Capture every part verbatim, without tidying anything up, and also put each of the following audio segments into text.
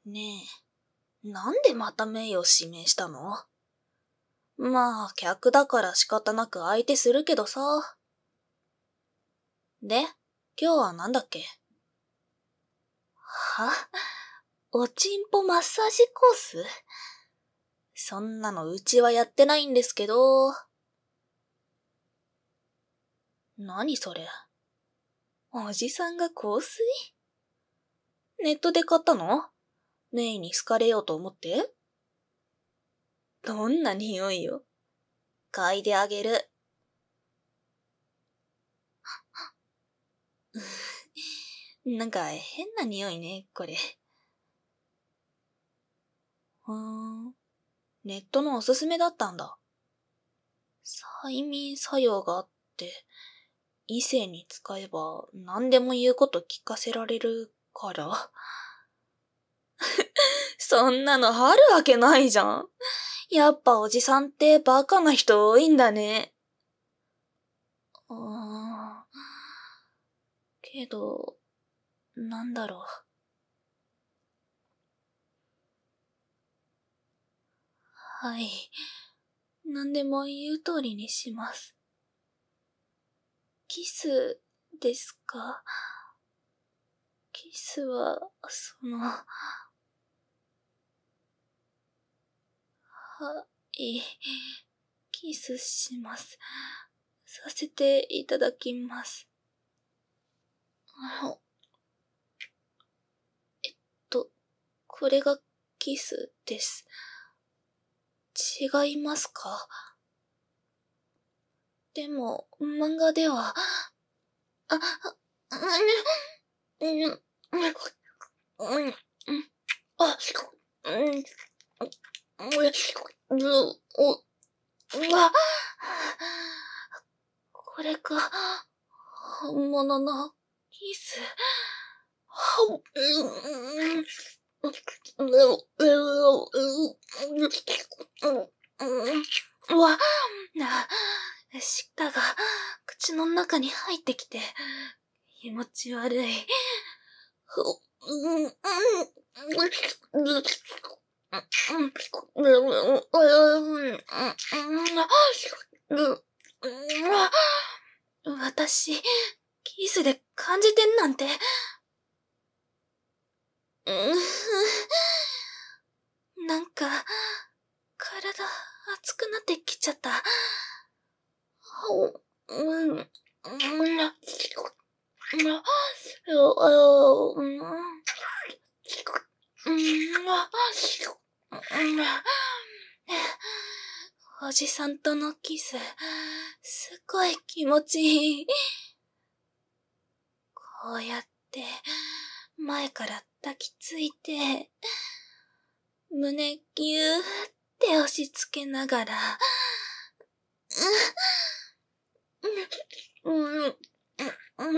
ねえ、なんでまたメイを指名したの？まあ、客だから仕方なく相手するけどさ。で、今日はなんだっけ？は？おちんぽマッサージコース？そんなのうちはやってないんですけど。何それ？おじさんが香水？ネットで買ったの？メイに好かれようと思って？どんな匂いよ。嗅いであげる。なんか変な匂いね、これ。ふーん。ネットのおすすめだったんだ。催眠作用があって、異性に使えば何でも言うこと聞かせられるからそんなのあるわけないじゃん。やっぱおじさんってバカな人多いんだね。うーん。けど、なんだろう。はい。何でも言う通りにします。キスですか？キスは、その、は、い、キスします。させていただきます。あ、えっと、これがキスです。違いますか？でも、漫画では、あ、あ、うん、うん、うん、うん、あ、うん、うん、お、うわ、これか、本物のキス。うわ、な、舌が口の中に入ってきて、気持ち悪い。私、キスで感じてんなんて。なんか、体熱くなってきちゃった。うん。おじさんとのキス、すごい気持ちいい。こうやって、前から抱きついて、胸ぎゅーって押し付けながら、うん、うん、うん、うん、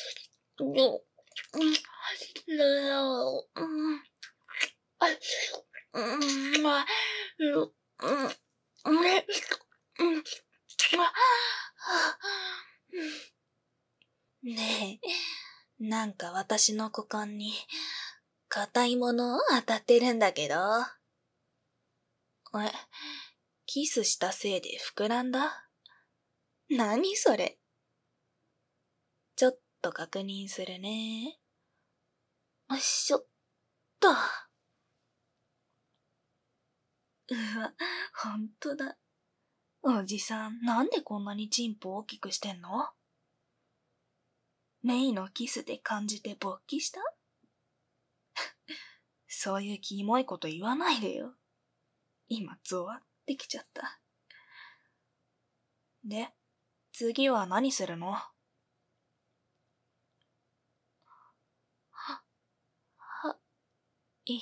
ねえ、なんか私の股間に硬いものを当たってるんだけど。え、キスしたせいで膨らんだ？何それ？ちょっと確認するね。よいしょっと。うわ、ほんとだ。おじさん、なんでこんなにチンポ大きくしてんの？メイのキスで感じて勃起した？そういうキモいこと言わないでよ。今、ゾワってきちゃった。で、次は何するの？は、は、い。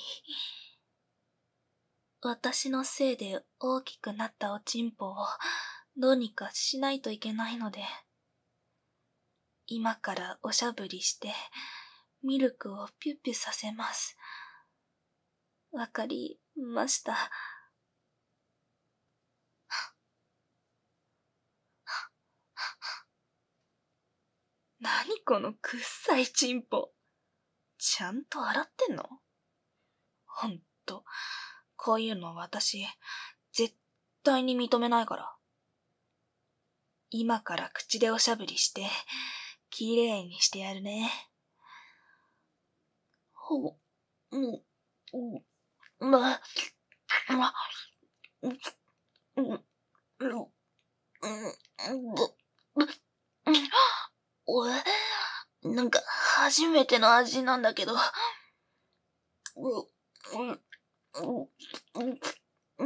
私のせいで大きくなったおちんぽをどうにかしないといけないので、今からおしゃぶりしてミルクをピュッピュさせます。わかりました。なにこのくっさいチンポ。ちゃんと洗ってんの？ ほんと、こういうの私、絶対に認めないから。今から口でおしゃぶりして、きれいにしてやるね。ほ、うん、うん、ま、ま、うん、うん、うん、うん、おえ、なんか初めての味なんだけど。う、うん、うん、うん、うん、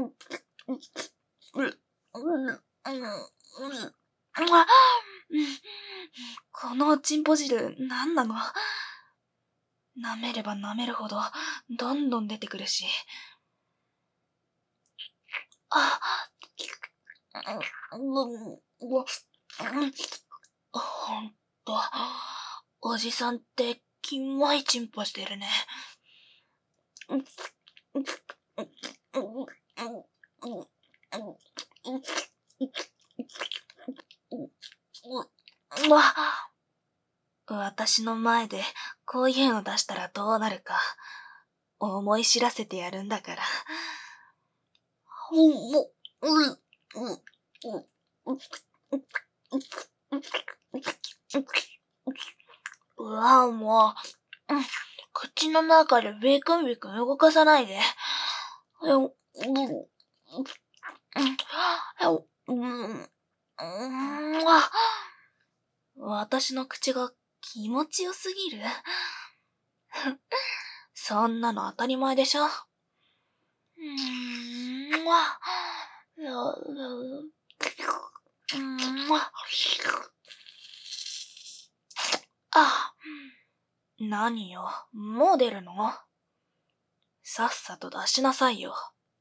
このチンポ汁、なんなの？舐めれば舐めるほど、どんどん出てくるし。あ、うん、ほんと、おじさんってキモいチンポしてるね。私の前でこういうの出したらどうなるか思い知らせてやるんだから。うわ、もう、口の中でベーコンベーコン動かさないで。私の口が気持ちよすぎる。そんなの当たり前でしょ。あ、何よ、もう出るの？さっさと出しなさいよ。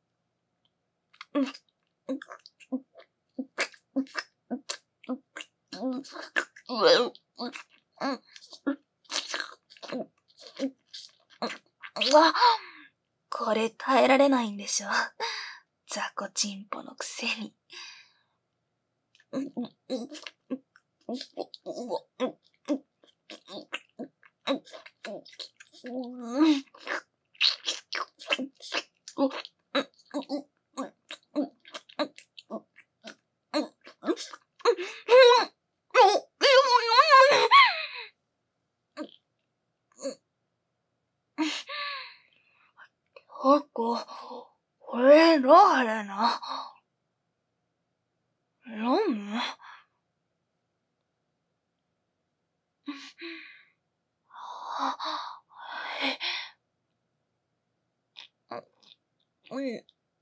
これ耐えられないんでしょ。雑魚チンポのくせに。ここ、これどうれな。飲む？うん。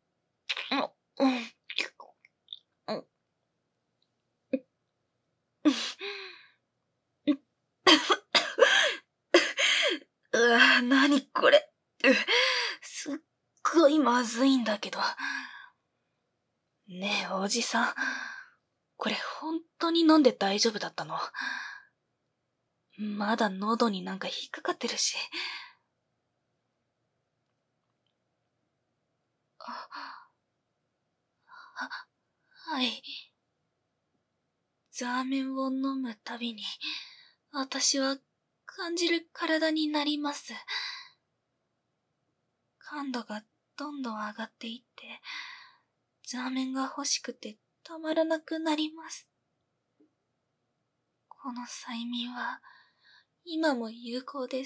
うわ、なにこれ。すっごいまずいんだけど。ねえ、おじさん。これ本当に飲んで大丈夫だったの？まだ喉になんか引っかかってるし。あ、はい。ザーメンを飲むたびに、私は感じる体になります。感度がどんどん上がっていって、ザーメンが欲しくてたまらなくなります。この催眠は、今も有効です。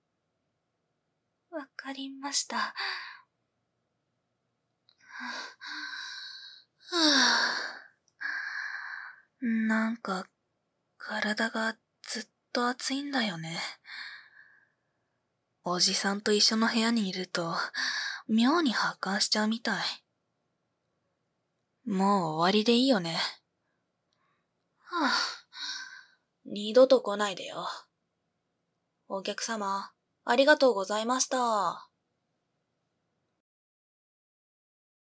わかりました。はぁ、なんか、体がずっと熱いんだよね。おじさんと一緒の部屋にいると、妙に発汗しちゃうみたい。もう終わりでいいよね。はぁ、二度と来ないでよ。お客様、ありがとうございました。